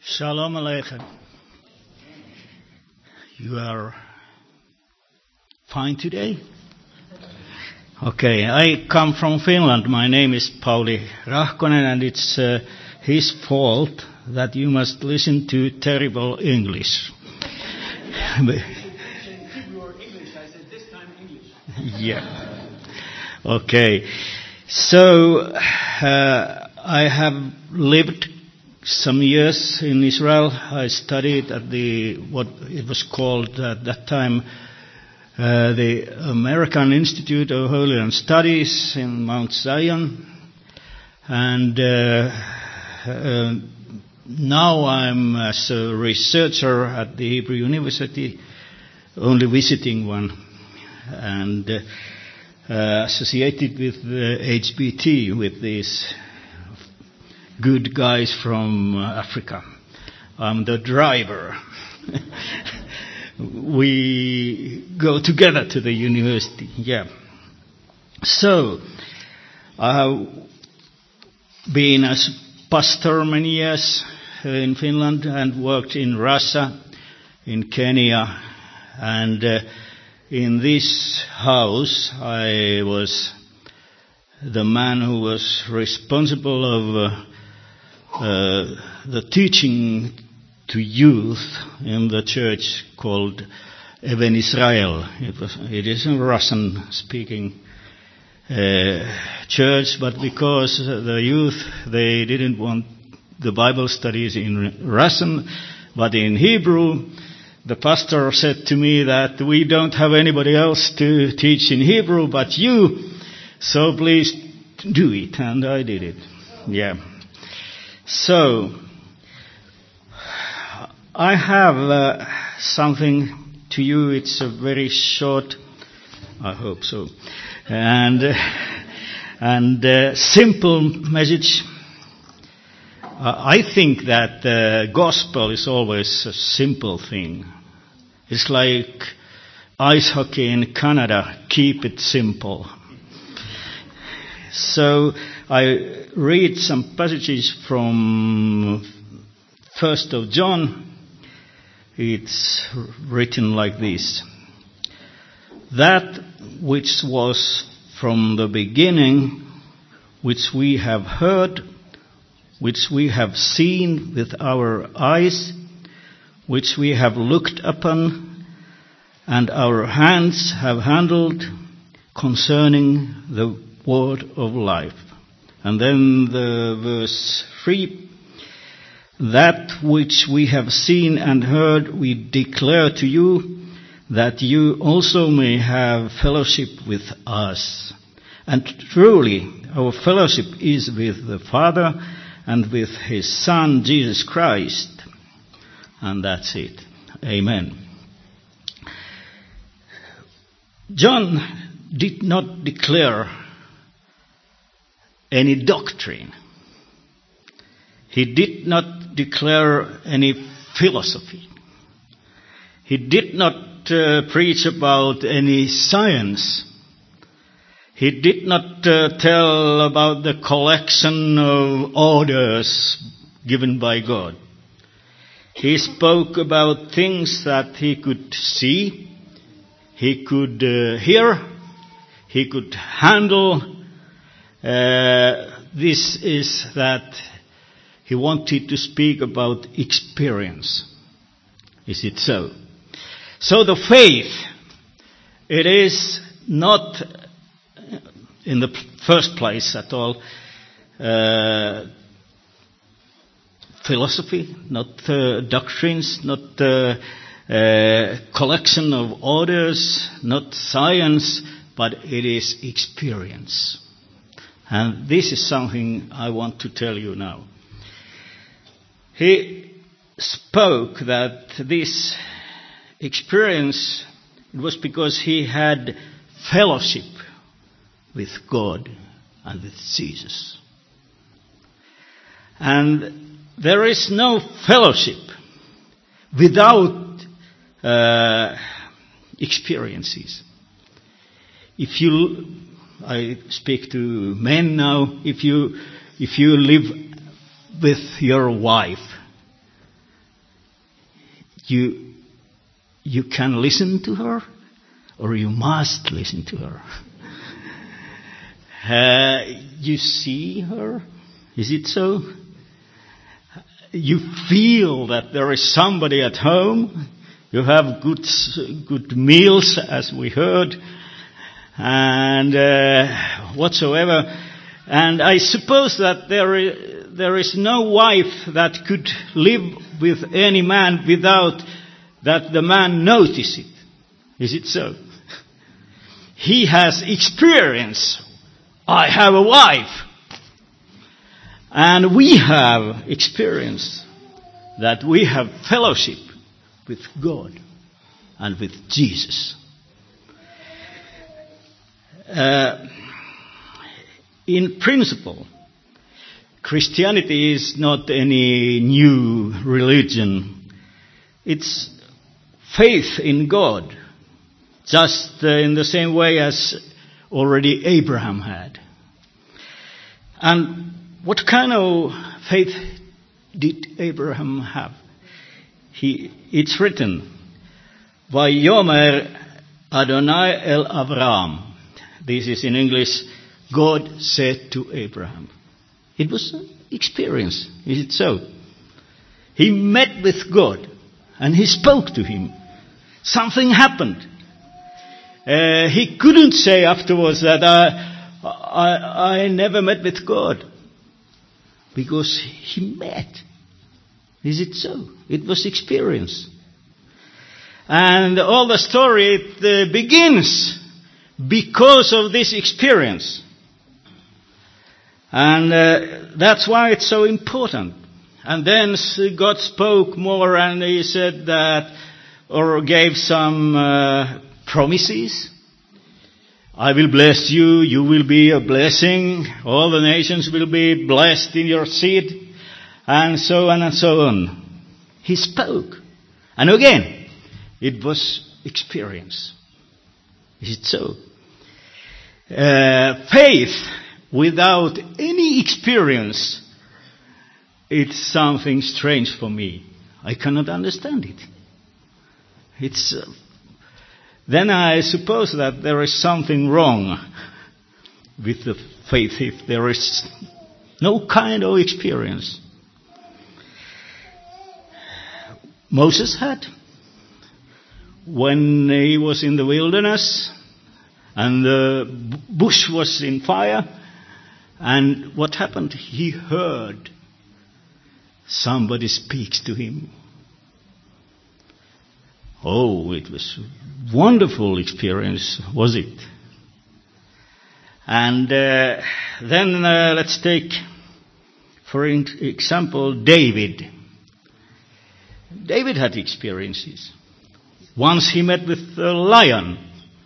Shalom Aleichem. You are fine today? Okay, I come from Finland. My name is Pauli Rahkonen, and it's his fault that you must listen to terrible English. Yeah. Okay. So, I have lived some years in Israel. I studied at what it was called at that time, the American Institute of Holy Land Studies in Mount Zion. And now I'm as a researcher at the Hebrew University, only visiting one, and associated with HBT, with these good guys from Africa. I'm the driver. We go together to the university, yeah. So, I have been as pastor many years in Finland and worked in Russia, in Kenya, and in this house I was the man who was responsible of the teaching to youth in the church called Even Israel. It is a Russian-speaking church, but because the youth, they didn't want the Bible studies in Russian, but in Hebrew, the pastor said to me that we don't have anybody else to teach in Hebrew but you, so please do it. And I did it. Yeah. So, I have something to you. It's a very short, I hope so, and simple message. I think that the gospel is always a simple thing. It's like ice hockey in Canada. Keep it simple. So I read some passages from 1st of John. It's written like this. That which was from the beginning, which we have heard, which we have seen with our eyes, which we have looked upon, and our hands have handled concerning the word of life. And then the verse 3, that which we have seen and heard we declare to you, that you also may have fellowship with us. And truly, our fellowship is with the Father and with His Son, Jesus Christ. And that's it. Amen. John did not declare any doctrine. He did not declare any philosophy. He did not preach about any science. He did not tell about the collection of orders given by God. He spoke about things that he could see, he could hear, he could handle. This is that he wanted to speak about experience. Is it so? So the faith, it is not in the first place at all philosophy, not doctrines, not collection of orders, not science, but it is experience. And this is something I want to tell you now. He spoke that this experience, it was because he had fellowship with God and with Jesus. And there is no fellowship without experiences. I speak to men now, if you live with your wife, you can listen to her, or you must listen to her. You see her, is it so? You feel that there is somebody at home. You have good meals, as we heard, and whatsoever. And I suppose that there is no wife that could live with any man without that the man notice it. Is it so? He has experience. I have a wife. And we have experience that we have fellowship with God and with Jesus. In principle, Christianity is not any new religion. It's faith in God, just in the same way as already Abraham had. And what kind of faith did Abraham have? It's written, Vayomer Adonai el Avram. This is in English, God said to Abraham. It was an experience, is it so? He met with God and he spoke to him. Something happened. He couldn't say afterwards that I never met with God. Because he met. Is it so? It was experience. And all the story begins because of this experience. And that's why it's so important. And then God spoke more and he said that, or gave some promises. I will bless you, you will be a blessing, all the nations will be blessed in your seed, and so on and so on. He spoke. And again, it was experience. Is it so? Faith without any experience, it's something strange for me. I cannot understand it. Then I suppose that there is something wrong with the faith if there is no kind of experience. Moses had, when he was in the wilderness and the bush was in fire, and what happened? He heard somebody speaks to him. Oh, it was a wonderful experience, was it? And then let's take, for example, David. David had experiences. Once he met with a lion.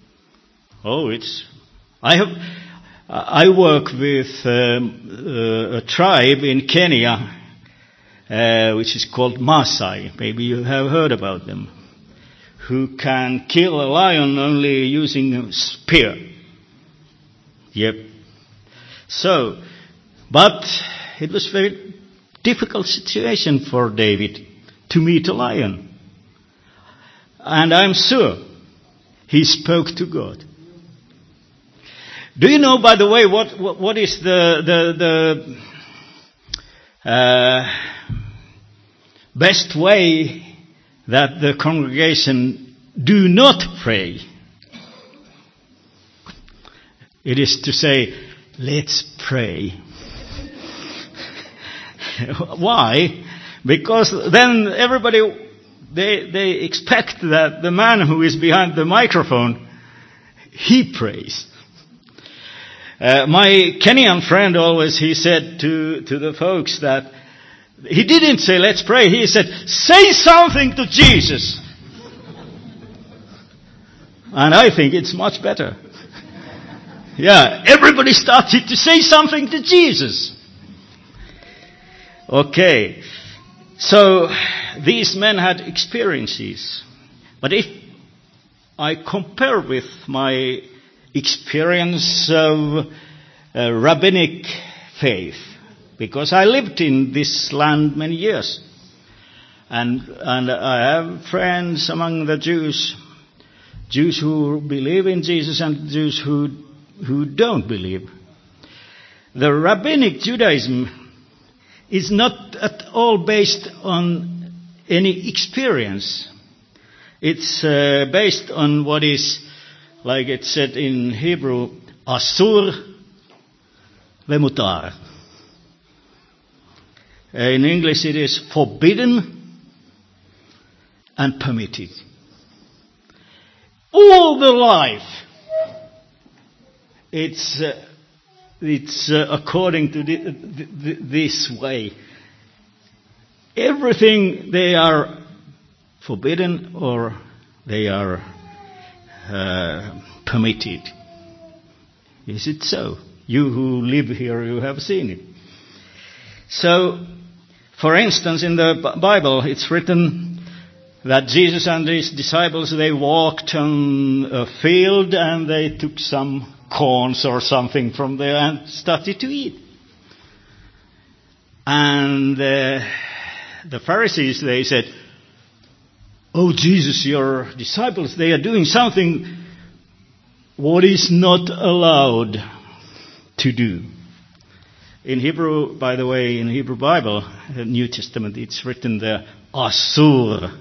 I work with a tribe in Kenya, which is called Maasai. Maybe you have heard about them. Who can kill a lion only using a spear. Yep. So, but it was a very difficult situation for David to meet a lion. And I'm sure he spoke to God. Do you know, by the way, what is the best way that the congregation do not pray? It is to say, let's pray. Why? Because then everybody, they expect that the man who is behind the microphone, he prays. My Kenyan friend always, he said to the folks that, he didn't say, let's pray. He said, say something to Jesus. And I think it's much better. Yeah, everybody started to say something to Jesus. Okay. So, these men had experiences. But if I compare with my experience of rabbinic faith, because I lived in this land many years. And I have friends among the Jews who believe in Jesus and Jews who don't believe. The rabbinic Judaism is not at all based on any experience. It's based on what is, like it said in Hebrew, asur vemutar. In English it is forbidden and permitted. All the life, it's according to this way. Everything they are forbidden or they are permitted. Is it so? You who live here, you have seen it. So, for instance, in the Bible, it's written that Jesus and his disciples, they walked on a field and they took some corns or something from there and started to eat. And the Pharisees, they said, "Oh Jesus, your disciples, they are doing something what is not allowed to do." In Hebrew, by the way, in Hebrew Bible, the New Testament, it's written there, asur.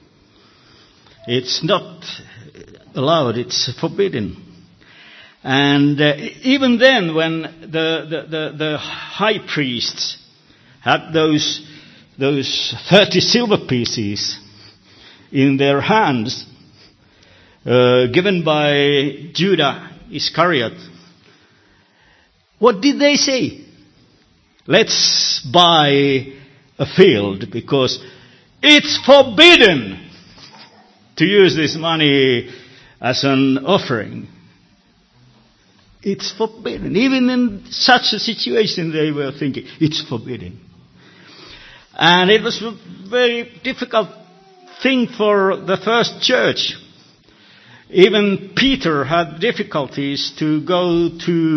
It's not allowed, it's forbidden. And even then, when the high priests had those 30 silver pieces in their hands, given by Judas Iscariot, what did they say? Let's buy a field because it's forbidden to use this money as an offering. It's forbidden. Even in such a situation they were thinking, it's forbidden. And it was a very difficult thing for the first church. Even Peter had difficulties to go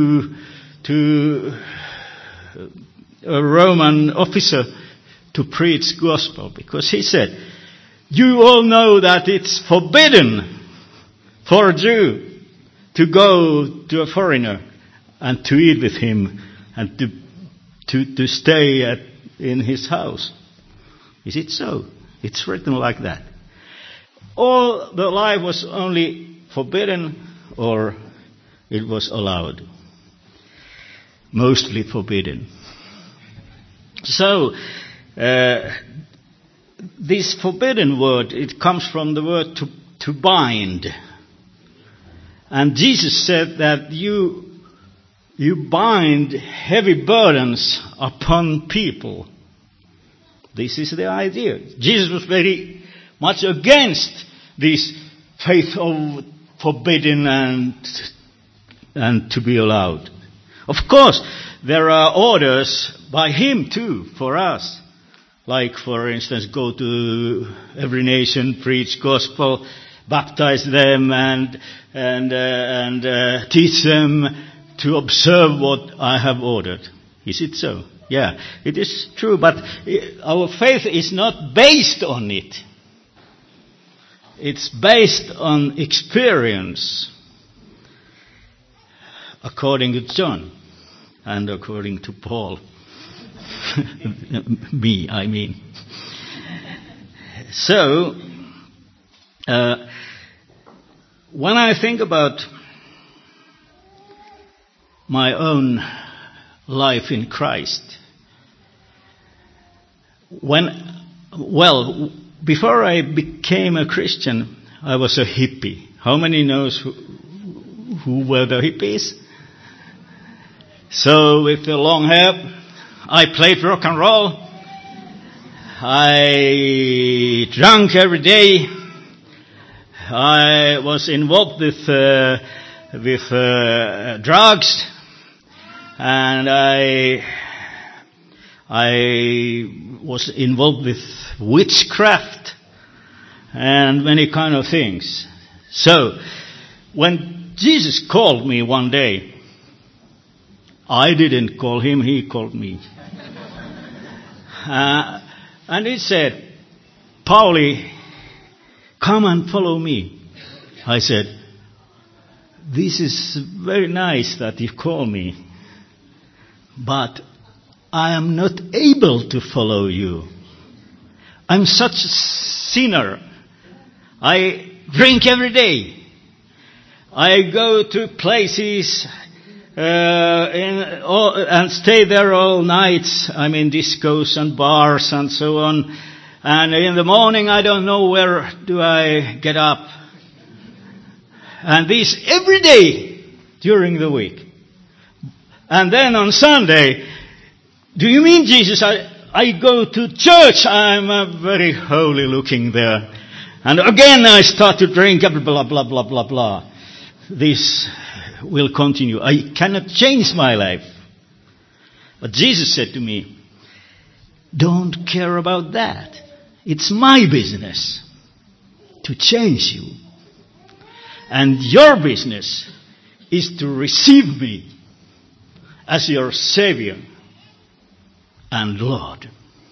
to a Roman officer to preach gospel, because he said, "You all know that it's forbidden for a Jew to go to a foreigner and to eat with him and to stay in his house." Is it so? It's written like that. All the life was only forbidden or it was allowed. Mostly forbidden. So, this forbidden word, it comes from the word to bind. And Jesus said that you bind heavy burdens upon people. This is the idea. Jesus was very much against this faith of forbidden and to be allowed. Of course, there are orders by him too for us. Like, for instance, go to every nation, preach gospel, baptize them and teach them to observe what I have ordered. Is it so? Yeah, it is true, but our faith is not based on it. It's based on experience, according to John and according to Paul. Me, I mean. So, when I think about my own life in Christ, before I became a Christian, I was a hippie. How many knows who were the hippies? So, with the long hair, I played rock and roll. I drank every day. I was involved with drugs, and I was involved with witchcraft and many kind of things. So, when Jesus called me one day, I didn't call him, he called me. And he said, Pauli, come and follow me. I said, this is very nice that you call me, but I am not able to follow you. I'm such a sinner. I drink every day. I go to places and stay there all night. I'm in discos and bars and so on. And in the morning I don't know where do I get up. And this every day during the week. And then on Sunday, do you mean, Jesus, I go to church, I'm very holy looking there. And again I start to drink, blah, blah, blah, blah, blah. This will continue. I cannot change my life. But Jesus said to me, don't care about that. It's my business to change you. And your business is to receive me as your Savior and Lord.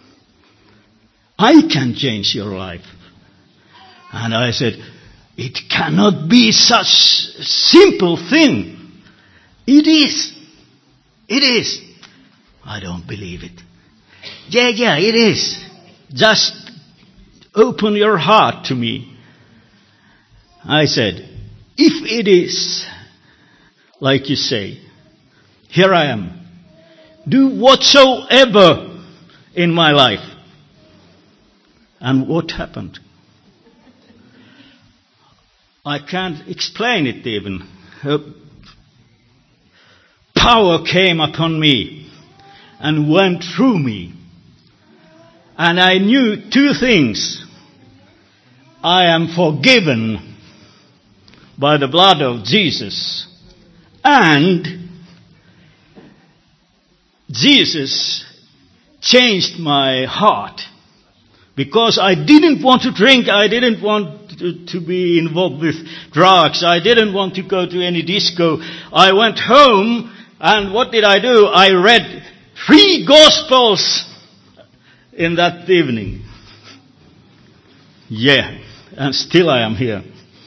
I can change your life. And I said, it cannot be such a simple thing. It is. It is. I don't believe it. Yeah, it is. Just open your heart to me. I said, if it is like you say, here I am. Do whatsoever in my life. And what happened? I can't explain it even. Power came upon me and went through me. And I knew two things. I am forgiven by the blood of Jesus. And Jesus changed my heart. Because I didn't want to drink, I didn't want to be involved with drugs, I didn't want to go to any disco. I went home, and what did I do? I read 3 Gospels in that evening. Yeah, and still I am here.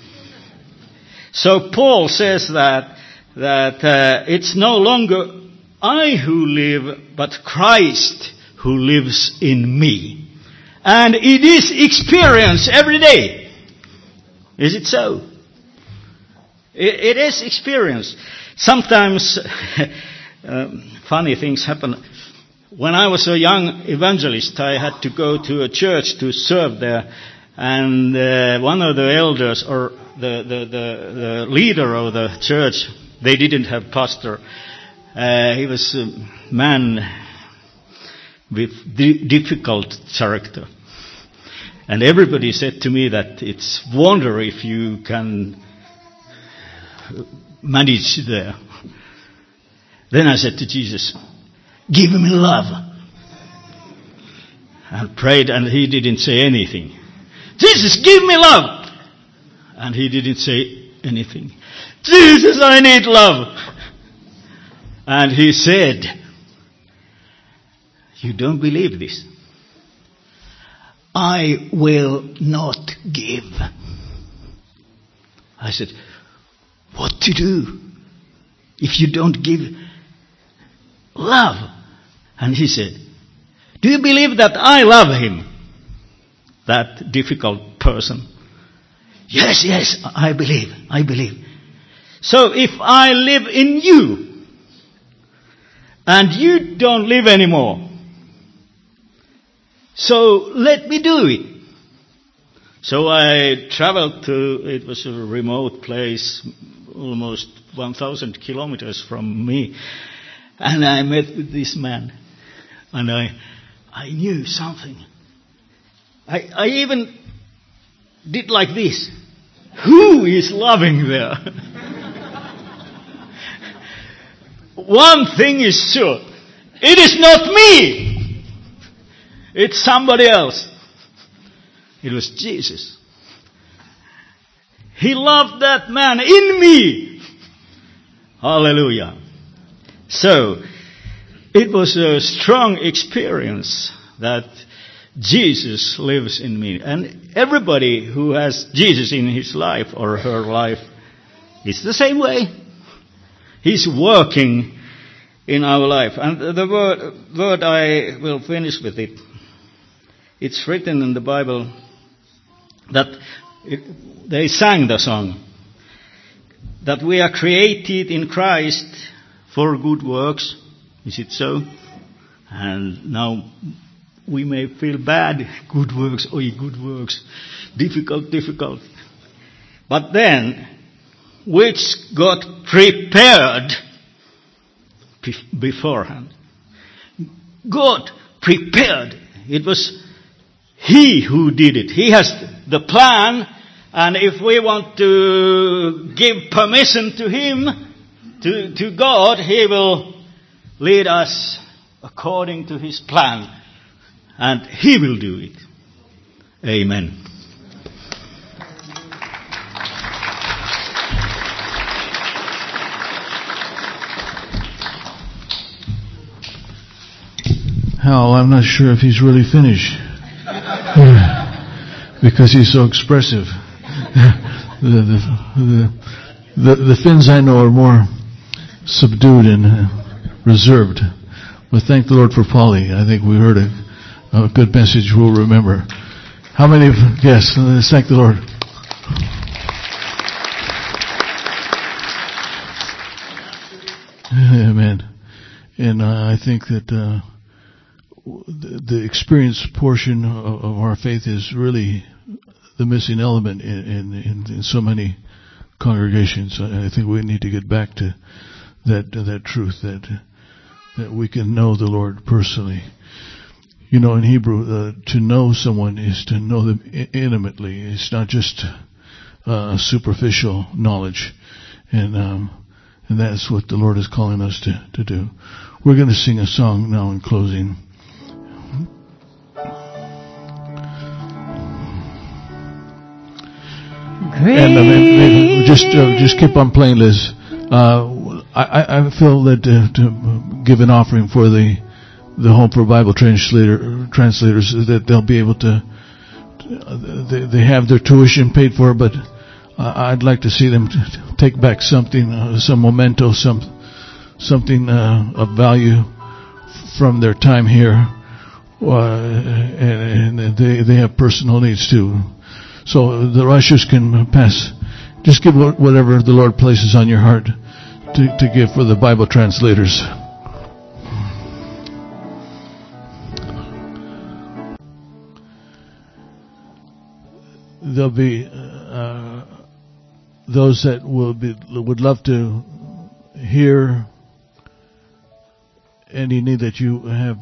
So Paul says that it's no longer I who live, but Christ who lives in me. And it is experience every day. Is it so? It is experience. Sometimes funny things happen. When I was a young evangelist, I had to go to a church to serve there. And one of the elders, or the leader of the church, they didn't have pastor. He was a man with difficult character. And everybody said to me that it's wonder if you can manage there. Then I said to Jesus, give me love. And prayed, and he didn't say anything. Jesus, give me love. And he didn't say anything. Jesus, I need love. And he said, you don't believe this? I will not give. I said, what to do if you don't give love? And he said, do you believe that I love him? That difficult person. Yes, I believe. So if I live in you, and you don't live anymore, so let me do it. So I traveled to, it was a remote place, almost 1,000 kilometers from me, and I met with this man, and I knew something. I even did like this. Who is loving there? One thing is sure. It is not me. It's somebody else. It was Jesus. He loved that man in me. Hallelujah. So, it was a strong experience that Jesus lives in me. And everybody who has Jesus in his life or her life is the same way. He's working in our life. And the word I will finish with it. It's written in the Bible that they sang the song that we are created in Christ for good works. Is it so? And now we may feel bad. Good works, good works. Difficult. But then, which God prepared beforehand. God prepared. It was He who did it. He has the plan, and if we want to give permission to Him, to God, He will lead us according to His plan, and He will do it. Amen. Hal, I'm not sure if he's really finished. Because he's so expressive. The Finns I know are more subdued and reserved. But thank the Lord for Polly. I think we heard a good message we'll remember. How many of yes, let's thank the Lord. Amen. And I think that the experience portion of our faith is really the missing element in so many congregations. I think we need to get back to that truth that we can know the Lord personally. You know, in Hebrew, to know someone is to know them intimately. It's not just superficial knowledge, and that's what the Lord is calling us to do. We're going to sing a song now in closing. And maybe just keep on playing, Liz. I feel that to give an offering for the Home for Bible translators, that they'll be able to. They have their tuition paid for, but I'd like to see them take back something, some memento, something of value from their time here, and they have personal needs too. So the ushers can pass. Just give whatever the Lord places on your heart to give for the Bible translators. There'll be those that would love to hear any need that you have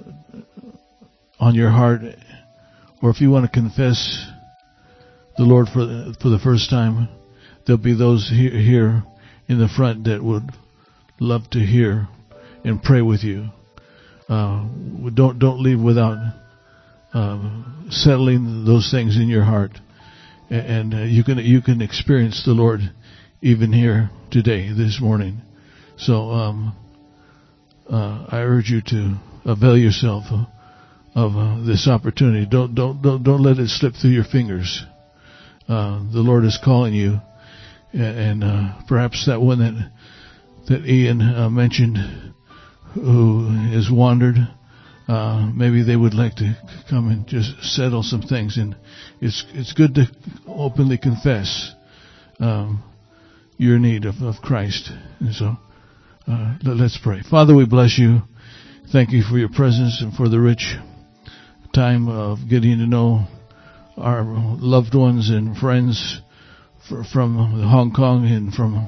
on your heart, or if you want to confess the Lord for the first time. There'll be those here in the front that would love to hear and pray with you. Don't leave without settling those things in your heart, and you can experience the Lord even here today, this morning. So I urge you to avail yourself of this opportunity. Don't let it slip through your fingers. The Lord is calling you, and perhaps that one that Ian mentioned, who has wandered, maybe they would like to come and just settle some things. And it's good to openly confess your need of Christ. And so let's pray. Father, we bless you. Thank you for your presence and for the rich time of getting to know our loved ones and friends from Hong Kong and from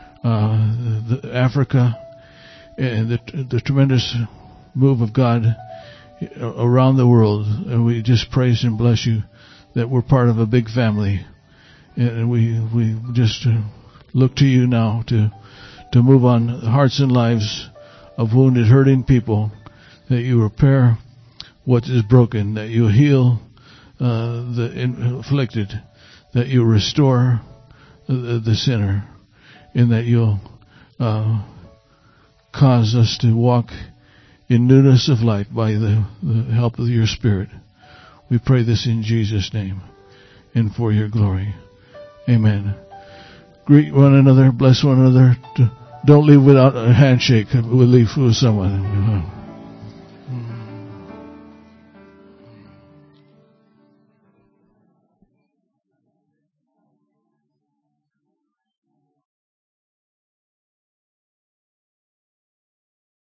Africa, and the tremendous move of God around the world. And we just praise and bless you that we're part of a big family, and we just look to you now to move on the hearts and lives of wounded, hurting people, that you repair what is broken, that you heal the afflicted, that you restore the sinner, and that you'll cause us to walk in newness of life by the help of your Spirit. We pray this in Jesus' name and for your glory. Amen. Greet one another, bless one another. Don't leave without a handshake. We'll leave with someone.